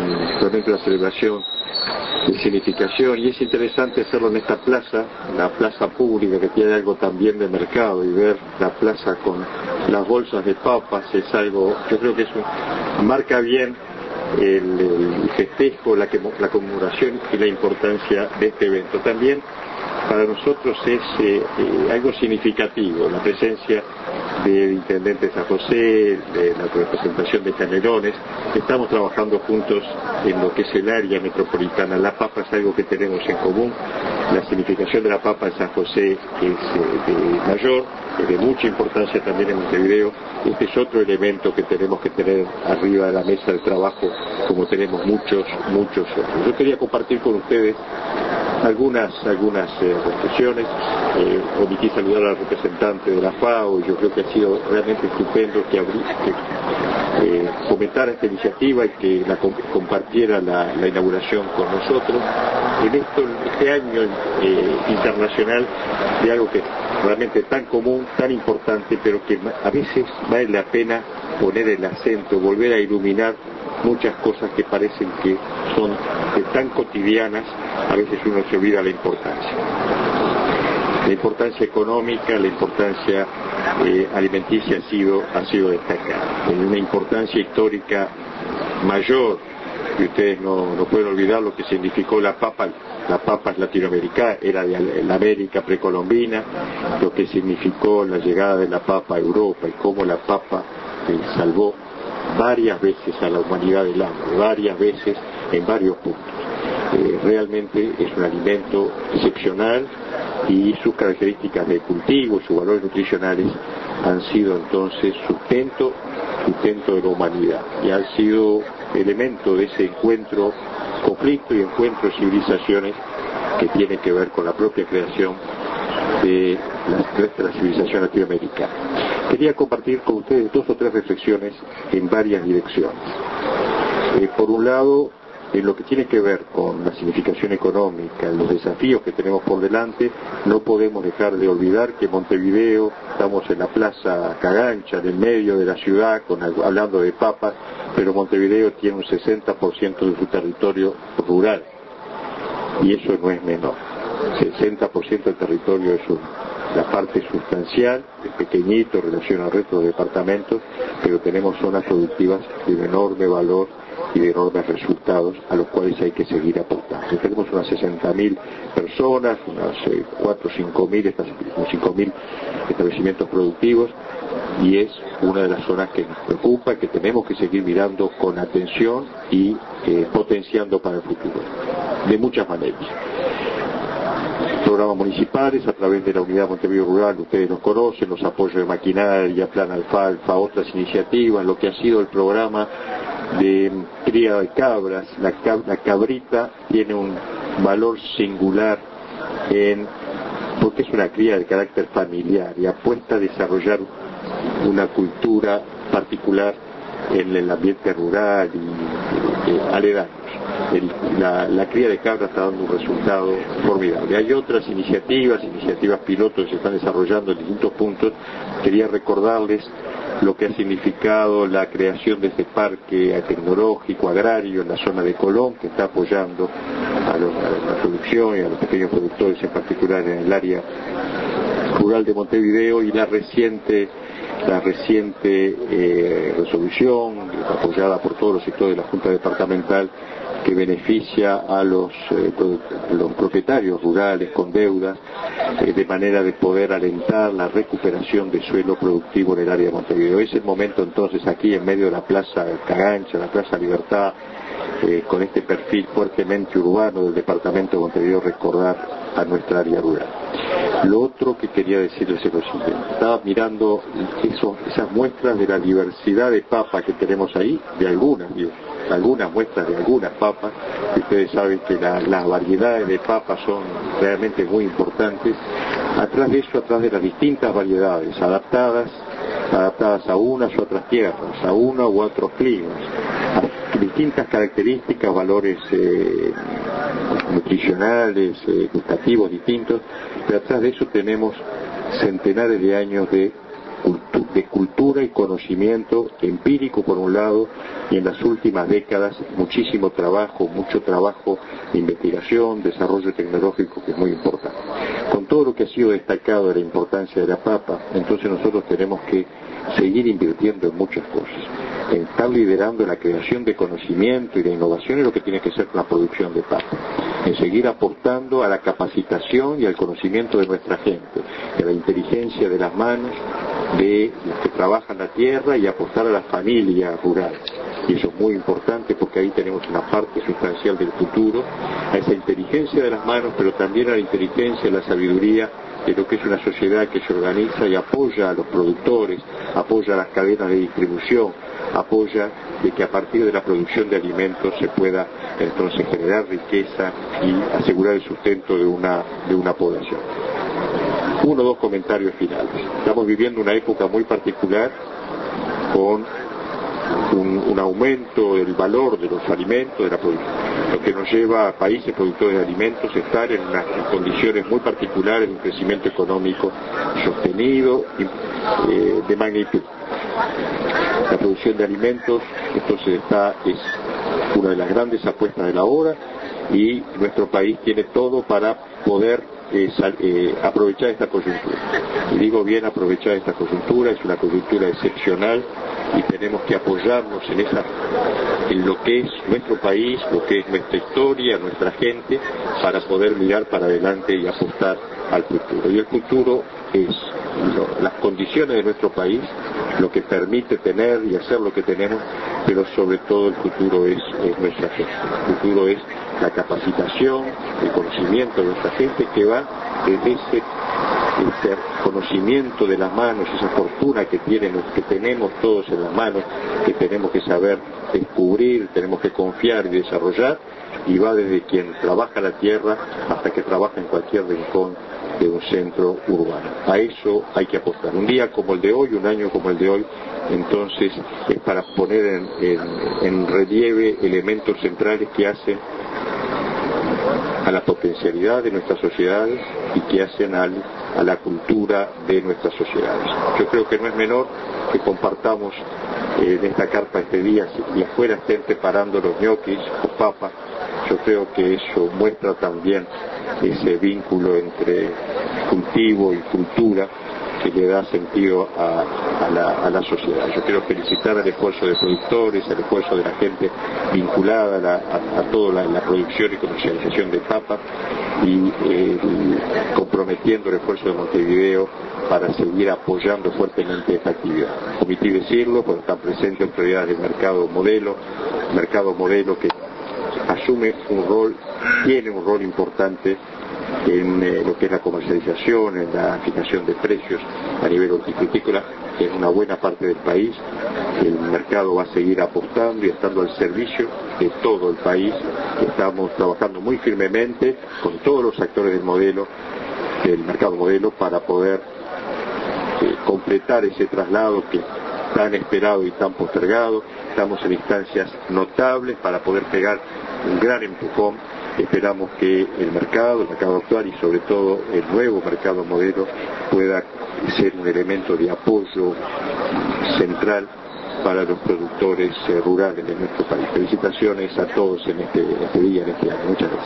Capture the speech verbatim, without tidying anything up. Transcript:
realmente una celebración de significación, y es interesante hacerlo en esta plaza, la plaza pública, que tiene algo también de mercado, y ver la plaza con las bolsas de papas es algo, yo creo que es un, marca bien el, el festejo, la, la conmemoración y la importancia de este evento. También para nosotros es eh, eh, algo significativo la presencia del intendente de San José, de la representación de Canelones. Estamos trabajando juntos en lo que es el área metropolitana. La papa es algo que tenemos en común. La significación de la papa en San José es eh, de mayor, es de mucha importancia también en Montevideo. Este es otro elemento que tenemos que tener arriba de la mesa de trabajo, como tenemos muchos, muchos otros. Yo quería compartir con ustedes algunas algunas eh, reflexiones. Eh, omití saludar al representante de la FAO, y yo creo que ha sido realmente estupendo que, abrí, que eh, fomentara esta iniciativa y que la compartiera la, la inauguración con nosotros en esto, este año eh, internacional de algo que es realmente tan común, tan importante, pero que a veces vale la pena poner el acento, volver a iluminar muchas cosas que parecen que son tan cotidianas. A veces uno se olvida la importancia. La importancia económica, la importancia eh, alimenticia ha sido, ha sido destacada. En una importancia histórica mayor, y ustedes no, no pueden olvidar lo que significó la papa, la papa latinoamericana, era de la América precolombina, lo que significó la llegada de la papa a Europa y cómo la papa eh, salvó varias veces a la humanidad del hambre, varias veces en varios puntos. Eh, realmente es un alimento excepcional, y sus características de cultivo, sus valores nutricionales han sido entonces sustento, sustento de la humanidad, y han sido elemento de ese encuentro, conflicto y encuentro de civilizaciones que tiene que ver con la propia creación de la, de la civilización latinoamericana. Quería compartir con ustedes dos o tres reflexiones en varias direcciones. Eh, por un lado, en lo que tiene que ver con la significación económica, los desafíos que tenemos por delante, no podemos dejar de olvidar que Montevideo, estamos en la Plaza Cagancha, en el medio de la ciudad, con, hablando de papas, pero Montevideo tiene un sesenta por ciento de su territorio rural, y eso no es menor. sesenta por ciento del territorio es un, la parte sustancial, es pequeñito en relación al resto de departamentos, pero tenemos zonas productivas de un enorme valor y de enormes resultados a los cuales hay que seguir aportando. Tenemos unas sesenta mil personas, unas eh, cuatro o cinco mil establecimientos productivos, y es una de las zonas que nos preocupa, que tenemos que seguir mirando con atención y eh, potenciando para el futuro, de muchas maneras. Programas municipales a través de la Unidad Montevideo Rural, ustedes los conocen, los apoyos de maquinaria, Plan Alfalfa, otras iniciativas, lo que ha sido el programa de cría de cabras. La, cab la cabrita tiene un valor singular en, porque es una cría de carácter familiar y apuesta a desarrollar una cultura particular en el ambiente rural y eh, aledaños. El, la, la cría de cabra está dando un resultado formidable. Hay otras iniciativas, iniciativas pilotos que se están desarrollando en distintos puntos. Quería recordarles lo que ha significado la creación de este parque tecnológico agrario en la zona de Colón, que está apoyando a, los, a la producción y a los pequeños productores, en particular en el área rural de Montevideo, y la reciente la reciente eh, resolución apoyada por todos los sectores de la Junta Departamental, que beneficia a los, eh, los propietarios rurales con deudas, eh, de manera de poder alentar la recuperación de suelo productivo en el área de Montevideo. Es el momento entonces, aquí en medio de la Plaza Cagancha, la Plaza Libertad, eh, con este perfil fuertemente urbano del departamento de Montevideo, recordar a nuestra área rural. Lo otro que quería decirles es lo siguiente: estaba mirando eso, esas muestras de la diversidad de papas que tenemos ahí, de algunas, digo, algunas muestras de algunas papas, que ustedes saben que la, las variedades de papas son realmente muy importantes. Atrás de eso, atrás de las distintas variedades, adaptadas, adaptadas a unas u otras tierras, a uno u otros climas, a distintas características, valores eh, nutricionales, eh, gustativos distintos, pero atrás de eso tenemos centenares de años de cultura. de cultura y conocimiento empírico por un lado, y en las últimas décadas muchísimo trabajo, mucho trabajo de investigación, desarrollo tecnológico, que es muy importante. Con todo lo que ha sido destacado de la importancia de la papa, entonces nosotros tenemos que seguir invirtiendo en muchas cosas, en estar liderando la creación de conocimiento y de innovación en lo que tiene que ser la producción de papa, en seguir apostando a la capacitación y al conocimiento de nuestra gente, a la inteligencia de las manos de los que trabajan la tierra y apostar a las familias rurales. Y eso es muy importante porque ahí tenemos una parte sustancial del futuro, a esa inteligencia de las manos, pero también a la inteligencia, la sabiduría de lo que es una sociedad que se organiza y apoya a los productores, apoya a las cadenas de distribución, apoya de que a partir de la producción de alimentos se pueda entonces generar riqueza y asegurar el sustento de una, de una población. Uno o dos comentarios finales. Estamos viviendo una época muy particular con un, un aumento del valor de los alimentos, de la producción, lo que nos lleva a países productores de alimentos a estar en unas en condiciones muy particulares de un crecimiento económico sostenido y eh, de magnitud. La producción de alimentos entonces está, es una de las grandes apuestas de la hora, y nuestro país tiene todo para poder eh, sal, eh, aprovechar esta coyuntura. Y digo bien aprovechar esta coyuntura, es una coyuntura excepcional y tenemos que apoyarnos en esa, en lo que es nuestro país, lo que es nuestra historia, nuestra gente, para poder mirar para adelante y apostar al futuro. Y el futuro es lo, las condiciones de nuestro país, lo que permite tener y hacer lo que tenemos, pero sobre todo el futuro es, es nuestra gente. El futuro es la capacitación, el conocimiento de nuestra gente, que va desde ese, ese conocimiento de las manos, esa fortuna que tienen, que tenemos todos en las manos, que tenemos que saber descubrir, tenemos que confiar y desarrollar, y va desde quien trabaja la tierra hasta que trabaja en cualquier rincón de un centro urbano. A eso hay que apostar. Un día como el de hoy, un año como el de hoy, entonces es para poner en, en, en relieve elementos centrales que hacen a la potencialidad de nuestras sociedades y que hacen al, a la cultura de nuestras sociedades. Yo creo que no es menor que compartamos eh, en esta carpa este día, y afuera estén preparando los ñoquis o papas. Yo creo que eso muestra también ese vínculo entre cultivo y cultura que le da sentido a, a, la, a la sociedad. Yo quiero felicitar al esfuerzo de productores, al esfuerzo de la gente vinculada a, la, a, a toda la, la producción y comercialización de papa, y, eh, y comprometiendo el esfuerzo de Montevideo para seguir apoyando fuertemente esta actividad. Omití decirlo, porque están presentes autoridades del mercado modelo, mercado modelo que asume un rol, tiene un rol importante en eh, lo que es la comercialización, en la fijación de precios a nivel hortifrutícola en una buena parte del país. El mercado va a seguir apostando y estando al servicio de todo el país. Estamos trabajando muy firmemente con todos los actores del modelo, del mercado modelo, para poder eh, completar ese traslado que tan esperado y tan postergado. Estamos en instancias notables para poder pegar un gran empujón. Esperamos que el mercado, el mercado actual y sobre todo el nuevo mercado modelo pueda ser un elemento de apoyo central para los productores eh, rurales de nuestro país. Felicitaciones a todos en este, este día, en este año. Muchas gracias.